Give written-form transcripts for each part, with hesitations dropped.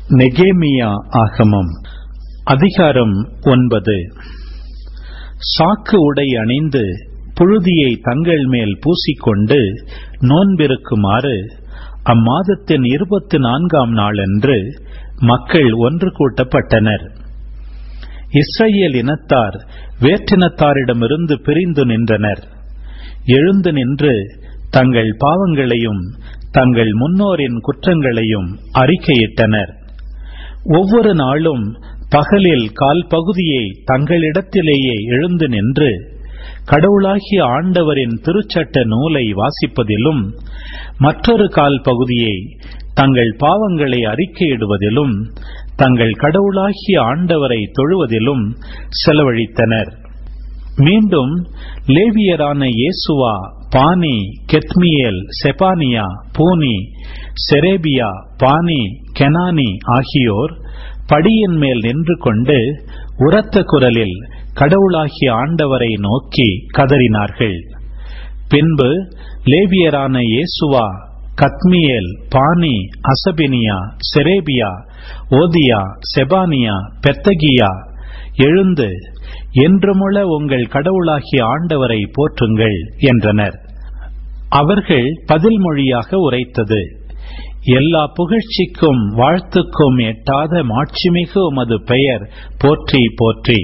நெகேமியா ஆகமம் அதிகாரம் 9. சாக்கு உடை அணிந்து புழுதியை தங்கள் மேல் பூசிக்கொண்டு நோன்பிருக்குமாறு அம்மாதத்தின் 24ஆம் நாளன்று மக்கள் ஒன்று கூட்டப்பட்டனர். இஸ்ரவேல் இனத்தார் வேற்றினத்தாரிடமிருந்து பிரிந்து நின்றனர். எழுந்து நின்று தங்கள் பாவங்களையும் தங்கள் முன்னோரின் குற்றங்களையும் அறிக்கையிட்டனர். ஒவ்வொரு நாளும் பகலில் கால் பகுதியை தங்களிடத்திலேயே எழுந்து நின்று கடவுளாகிய ஆண்டவரின் திருச்சட்ட நூலை வாசிப்பதிலும் மற்றொரு கால் பகுதியை தங்கள் பாவங்களை அறிக்கையிடுவதிலும் தங்கள் கடவுளாகிய ஆண்டவரை தொழுவதிலும் செலவழித்தனர். மீண்டும் லேவியரான இயேசுவா, பானி, கெத்மியேல், செபானியா, பூனி, செரேபியா, பானி, கெனானி ஆகியோர் படியின் மேல் நின்று கொண்டு உரத்த குரலில் கடவுளாகிய ஆண்டவரை நோக்கி கதறினார்கள். பின்பு லேவியரான இயேசுவா, கத்மியேல், பானி, அசபினியா, செரேபியா, ஓதியா, செபானியா, பெத்தகியா எழுந்து என்றுமுள்ள உங்கள் கடவுளாகிய ஆண்டவரை போற்றுங்கள் என்றனர். அவர்கள் பதில் மொழியாக உரைத்தது: எல்லா புகழ்ச்சிக்கும் வாழ்த்துக்கும் எட்டாத மாட்சிமிகு உமது பெயர் போற்றி போற்றி.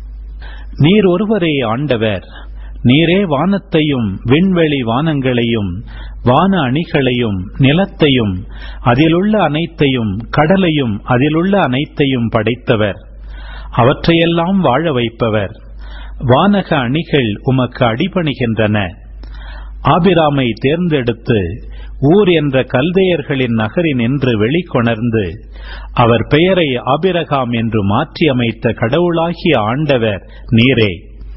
நீர் ஒருவரே ஆண்டவர். நீரே வானத்தையும் விண்வெளி வானங்களையும் வான அணிகளையும் நிலத்தையும் அதிலுள்ள அனைத்தையும் கடலையும் அதிலுள்ள அனைத்தையும் படைத்தவர். அவற்றையெல்லாம் வாழ வைப்பவர். வானக அணிகள் உமக்கு அடிபணிகின்றன. ஆபிராமை தேர்ந்தெடுத்து ஊர் என்ற கல்தேயர்களின் நகரினின்று வெளிக்கொணர்ந்து அவர் பெயரை ஆபிரகாம் என்று மாற்றி அமைத்த கடவுளாகிய ஆண்டவர் நீரே.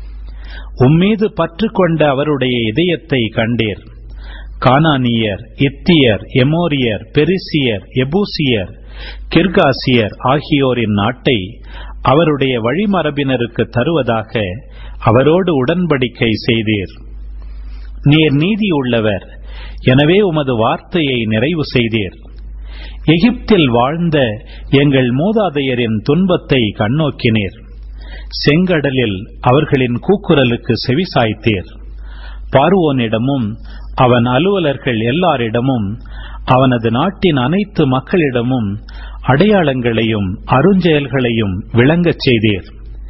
உம்மீது பற்று கொண்ட அவருடைய இதயத்தை கண்டீர். கானானியர், இத்தியர், எமோரியர், பெரிசியர், எபூசியர், கிர்காசியர் ஆகியோரின் நாட்டை அவருடைய வழிமரபினருக்கு தருவதாக அவரோடு உடன்படிக்கை செய்தீர். நீர் நீதி உள்ளவர், எனவே உமது வார்த்தையை நிறைவு செய்தீர். எகிப்தில் வாழ்ந்த எங்கள் மூதாதையரின் துன்பத்தை கண்ணோக்கினீர். செங்கடலில் அவர்களின் கூக்குரலுக்கு செவிசாய்த்தீர். பார்வோனிடமும் அவன் அலுவலர்கள் எல்லாரிடமும் அவனது நாட்டின் அனைத்து மக்களிடமும் அடையாளங்களையும் அருஞ்செயல்களையும் விளங்கச் செய்தீர்.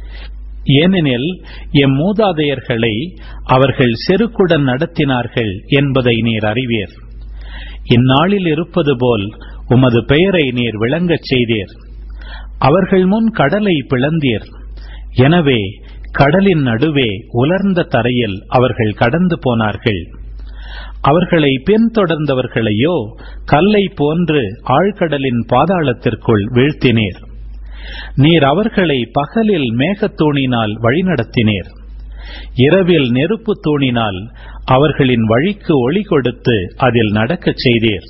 ஏனெனில் எம் மூதாதையர்களை அவர்கள் செருக்குடன் நடத்தினார்கள் என்பதை நீர் அறிவீர். இந்நாளில் இருப்பது போல் உமது பெயரை நீர் விளங்கச் செய்தீர். அவர்கள் முன் கடலை பிளந்தீர். எனவே கடலின் நடுவே உலர்ந்த தரையில் அவர்கள் கடந்து போனார்கள். அவர்களை பின்தொடர்ந்தவர்களையோ கல்லை போன்று ஆழ்கடலின் பாதாளத்திற்குள் வீழ்த்தினீர். நீர் அவர்களை பகலில் மேகத்தூணினால் வழிநடத்தினீர். இரவில் நெருப்பு தூணினால் அவர்களின் வழிக்கு ஒளி கொடுத்து அதில் நடக்கச் செய்தீர்.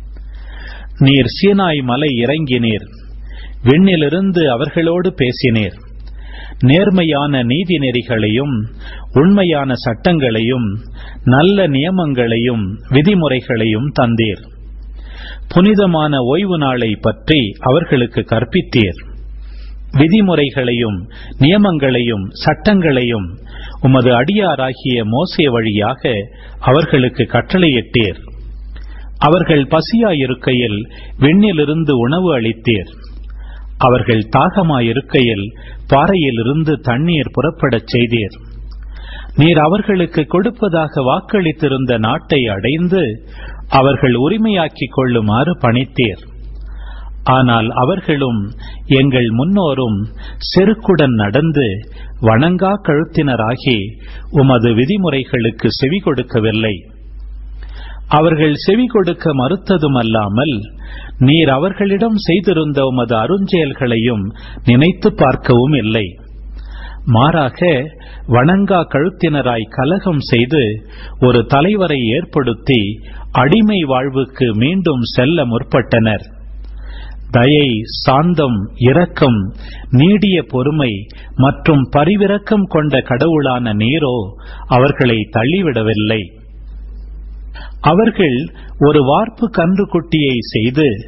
நீர் சீனாய் மலை இறங்கினீர். விண்ணிலிருந்து அவர்களோடு பேசினீர். நேர்மையான நீதி நெறிகளையும் உண்மையான சட்டங்களையும் நல்ல நியமங்களையும் விதிமுறைகளையும் தந்தீர். புனிதமான ஓய்வு நாளை பற்றி அவர்களுக்கு கற்பித்தீர். விதிமுறைகளையும் நியமங்களையும் சட்டங்களையும் உமது அடியாராகிய மோசே வழியாக அவர்களுக்கு கட்டளையிட்டீர். அவர்கள் பசியாயிருக்கையில் விண்ணிலிருந்து உணவு அளித்தீர். அவர்கள் தாகமாயிருக்கையில் பாறையிலிருந்து தண்ணீர் புறப்படச் செய்தீர். நீர் அவர்களுக்கு கொடுப்பதாக வாக்களித்திருந்த நாட்டை அடைந்து அவர்கள் உரிமையாக்கிக் கொள்ளுமாறு பணித்தீர். ஆனால் அவர்களும் எங்கள் முன்னோரும் செருக்குடன் நடந்து வணங்கா கழுத்தினராகி உமது விதிமுறைகளுக்கு செவி கொடுக்கவில்லை. அவர்கள் செவி கொடுக்க மறுத்ததுமல்லாமல் நீர் அவர்களிடம் செய்திருந்த உமது அருஞ்செயல்களையும் நினைத்து பார்க்கவும் இல்லை. மாறாக வணங்கா கழுத்தினராய் கலகம் செய்து ஒரு தலைவரை ஏற்படுத்தி அடிமை வாழ்வுக்கு மீண்டும் செல்ல முற்பட்டனர். தயை, சாந்தம், இரக்கம், நீடிய பொறுமை மற்றும் பரிவிரக்கம் கொண்ட கடவுளான நீரோ அவர்களை தள்ளிவிடவில்லை. அவர்கள் ஒரு வார்ப்பு கன்றுக்குட்டியை செய்து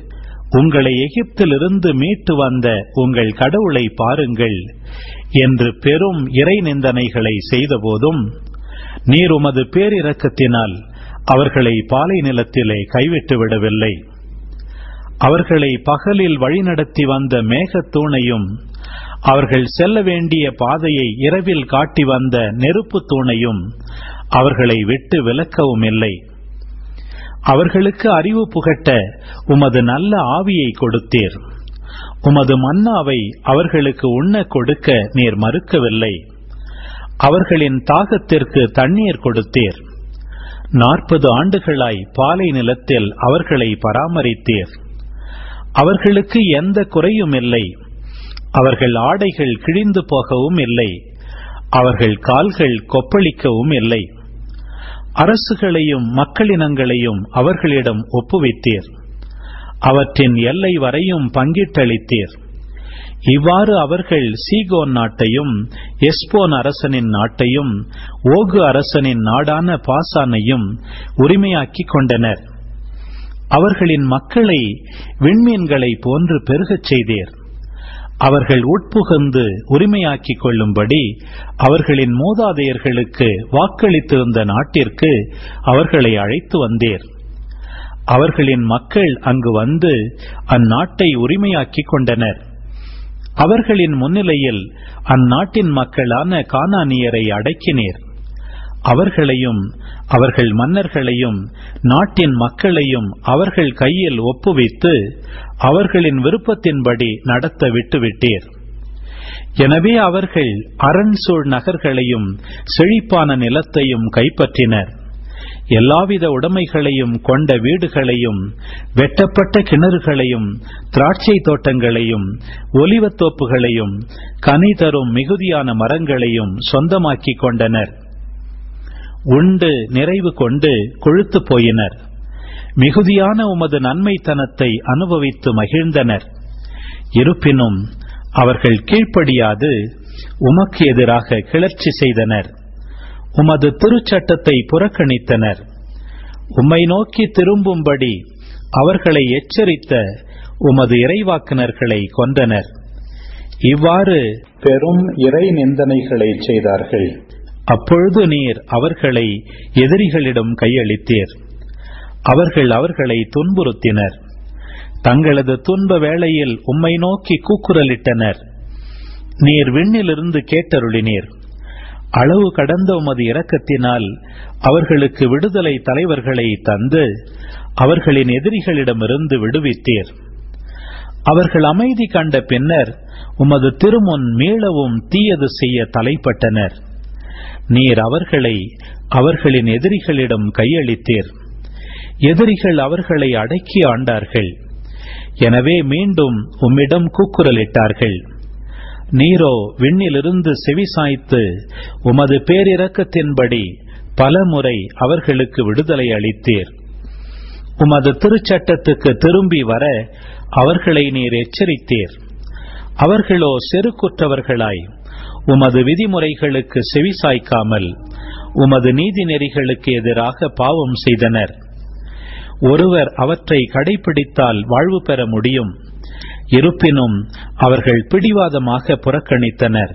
உங்களை எகிப்திலிருந்து மீட்டு வந்த உங்கள் கடவுளை பாருங்கள் என்று பெரும் இறை நிந்தனைகளை செய்தபோதும் நீர் உமது பேரிரக்கத்தினால் அவர்களை பாலை நிலத்திலே கைவிட்டு விடவில்லை. அவர்களை பகலில் வழிநடத்தி வந்த மேகத்தூணையும் அவர்கள் செல்ல வேண்டிய பாதையை இரவில் காட்டி வந்த நெருப்பு தூணையும் அவர்களை விட்டு விலக்கவும் இல்லை. அவர்களுக்கு அறிவு புகட்ட உமது நல்ல ஆவியை கொடுத்தீர். உமது மன்னாவை அவர்களுக்கு உண்ண கொடுக்க நீர் மறுக்கவில்லை. அவர்களின் தாகத்திற்கு தண்ணீர் கொடுத்தீர். 40 ஆண்டுகளாய் பாலை நிலத்தில் அவர்களை பராமரித்தீர். அவர்களுக்கு எந்த குறையும் இல்லை. அவர்கள் ஆடைகள் கிழிந்து போகவும் இல்லை. அவர்கள் கால்கள் கொப்பளிக்கவும் இல்லை. அரசுகளையும் மக்களினங்களையும் அவர்களிடம் ஒப்புவித்தீர். அவற்றின் எல்லை வரையும் பங்கிட்டளித்தீர். இவ்வாறு அவர்கள் சீகோன் நாட்டையும் எஸ்போன் அரசனின் நாட்டையும் ஓகு அரசனின் நாடான பாசானையும் உரிமையாக்கிக் கொண்டனர். அவர்களின் மக்களை விண்மீன்களை போன்று பெருகச் செய்தீர். அவர்கள் உட்புகுந்து உரிமையாக்கிக் கொள்ளும்படி அவர்களின் மூதாதையர்களுக்கு வாக்களித்திருந்த நாட்டிற்கு அவர்களை அழைத்து வந்தீர். அவர்களின் மக்கள் அங்கு வந்து அந்நாட்டை உரிமையாக்கிக் கொண்டனர். அவர்களின் முன்னிலையில் அந்நாட்டின் மக்களான கானானியரை அடக்கினீர். அவர்களையும் அவர்கள் மன்னர்களையும் நாட்டின் மக்களையும் அவர்கள் கையில் ஒப்புவித்து அவர்களின் விருப்பத்தின்படி நடத்த விட்டுவிட்டீர். எனவே அவர்கள் அரண்சூழ் நகர்களையும் செழிப்பான நிலத்தையும் கைப்பற்றினர். எல்லாவித உடைமைகளையும் கொண்ட வீடுகளையும் வெட்டப்பட்ட கிணறுகளையும் திராட்சை தோட்டங்களையும் ஒலிவத்தோப்புகளையும் கனி தரும் மிகுதியான மரங்களையும் சொந்தமாக்கிக் கொண்டனர். உண்டு நிறைவு கொண்டு கொழுத்து போயினர். மிகுதியான உமது நன்மைத்தனத்தை அனுபவித்து மகிழ்ந்தனர். இருப்பினும் அவர்கள் கீழ்ப்படியாது உமக்கு எதிராக கிளர்ச்சி செய்தனர். உமது திருச்சட்டத்தை புறக்கணித்தனர். உம்மை நோக்கி திரும்பும்படி அவர்களை எச்சரித்த உமது இறைவாக்கினர்களை கொன்றனர். இவ்வாறு பெரும் இறை நிந்தனைகளை செய்தார்கள். அப்பொழுது நீர் அவர்களை எதிரிகளிடம் கையளித்தீர். அவர்கள் அவர்களை துன்புறுத்தினர். தங்களது துன்ப வேளையில் உம்மை நோக்கி கூக்குரலிட்டனர். நீர் விண்ணிலிருந்து கேட்டருளினீர். அளவு கடந்த உமது இரக்கத்தினால் அவர்களுக்கு விடுதலை தலைவர்களை தந்து அவர்களின் எதிரிகளிடமிருந்து விடுவித்தீர். அவர்கள் அமைதி கண்ட பின்னர் உமது திருமுன் மீளவும் தீயது செய்ய தலைப்பட்டனர். நீர் அவர்களை அவர்களின் எதிரிகளிடம் கையளித்தீர். எதிரிகள் அவர்களை அடக்கி ஆண்டார்கள். எனவே மீண்டும் உம்மிடம் கூக்குரலிட்டார்கள். நீரோ விண்ணிலிருந்து செவிசாய்த்து உமது பேரிரக்கத்தின்படி பலமுறை அவர்களுக்கு விடுதலை அளித்தீர். உமது திருச்சட்டத்துக்கு திரும்பி வர அவர்களை நீர் எச்சரித்தீர். அவர்களோ செருக்குற்றவர்களாய் உமது விதிமுறைகளுக்கு செவிசாய்க்காமல் உமது நீதி நெறிகளுக்கு எதிராக பாவம் செய்தனர். ஒருவர் அவற்றை கடைபிடித்தால் வாழ்வு பெற முடியும். இருப்பினும் அவர்கள் பிடிவாதமாக புறக்கணித்தனர்.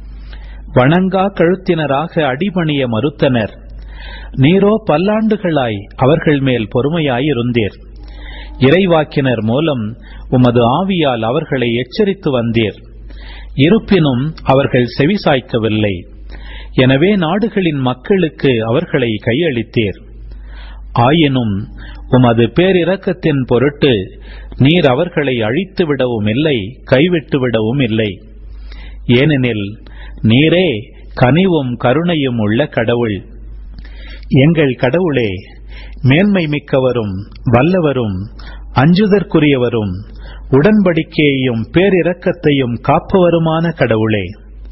வணங்கா கழுத்தினராக அடிபணிய மறுத்தனர். நீரோ பல்லாண்டுகளாய் அவர்கள் மேல் பொறுமையாயிருந்தீர். இறைவாக்கினர் மூலம் உமது ஆவியால் அவர்களை எச்சரித்து வந்தீர். இருப்பினும் அவர்கள் செவிசாய்க்கவில்லை. எனவே நாடுகளின் மக்களுக்கு அவர்களை கையளித்தீர். ஆயினும் உமது பேரிரக்கத்தின் பொருட்டு நீர் அவர்களை அழித்து விடவும் இல்லை, கைவிட்டு விடவும் இல்லை. ஏனெனில் நீரே கனிவும் கருணையும் உள்ள கடவுள். எங்கள் கடவுளே, மேன்மை மிக்கவரும் வல்லவரும் அஞ்சுதற்குரியவரும் உடன்படிக்கையையும் பேரிரக்கத்தையும் காப்பவருமான கடவுளே,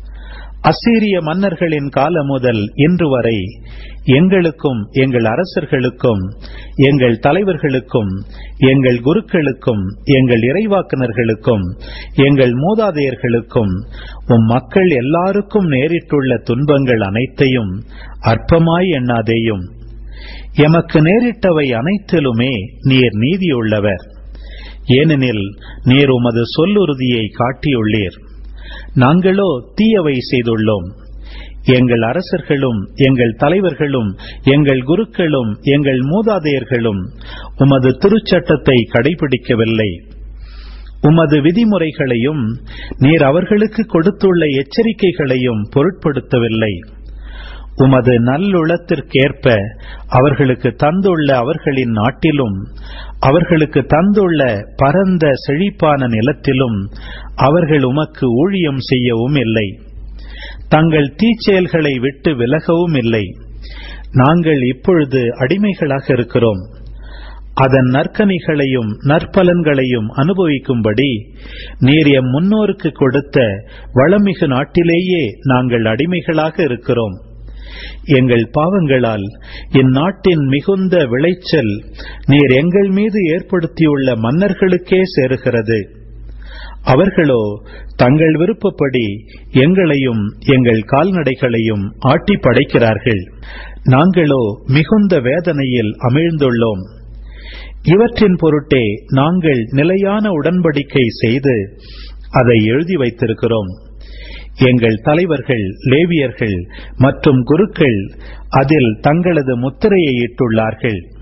அசீரிய மன்னர்களின் காலம் முதல் இன்று வரை எங்களுக்கும் எங்கள் அரசர்களுக்கும் எங்கள் தலைவர்களுக்கும் எங்கள் குருக்களுக்கும் எங்கள் இறைவாக்கினர்களுக்கும் எங்கள் மூதாதையர்களுக்கும் உம் மக்கள் எல்லாருக்கும் நேரிட்டுள்ள துன்பங்கள் அனைத்தையும் அற்பமாய் எண்ணாதேயும். எமக்கு நேரிட்டவை அனைத்திலுமே நீர் நீதியுள்ளவர். ஏனெனில் நீர் உமது சொல்லுறுதியை காட்டியுள்ளீர். நாங்களோ தீயவை செய்துள்ளோம். எங்கள் அரசர்களும் எங்கள் தலைவர்களும் எங்கள் குருக்களும் எங்கள் மூதாதையர்களும் உமது திருச்சட்டத்தை கடைபிடிக்கவில்லை. உமது விதிமுறைகளையும் நீர் அவர்களுக்கு கொடுத்துள்ள எச்சரிக்கைகளையும் பொருட்படுத்தவில்லை. உமது நல்லுளத்திற்கேற்ப அவர்களுக்கு தந்துள்ள அவர்களின் நாட்டிலும் அவர்களுக்கு தந்துள்ள பரந்த செழிப்பான நிலத்திலும் அவர்கள் உமக்கு ஊழியம் செய்யவும் இல்லை. தங்கள் தீச்செயல்களை விட்டு விலகவும் இல்லை. நாங்கள் இப்பொழுது அடிமைகளாக இருக்கிறோம். அதன் நற்கனிகளையும் நற்பலன்களையும் அனுபவிக்கும்படி நீர் எம் முன்னோருக்கு கொடுத்த வளமிகு நாட்டிலேயே நாங்கள் அடிமைகளாக இருக்கிறோம். எங்கள் பாவங்களால் இந்நாட்டின் மிகுந்த விளைச்சல் நீர் எங்கள் மீது ஏற்படுத்தியுள்ள மன்னர்களுக்கே சேருகிறது. அவர்களோ தங்கள் விருப்பப்படி எங்களையும் எங்கள் கால்நடைகளையும் ஆட்டி படைக்கிறார்கள். நாங்களோ மிகுந்த வேதனையில் அமிழ்ந்துள்ளோம். இவற்றின் பொருட்டே நாங்கள் நிலையான உடன்படிக்கை செய்து அதை எழுதி வைத்திருக்கிறோம். எங்கள் தலைவர்கள், லேவியர்கள் மற்றும் குருக்கள் அதில் தங்களது முத்திரையை இட்டுள்ளார்கள்.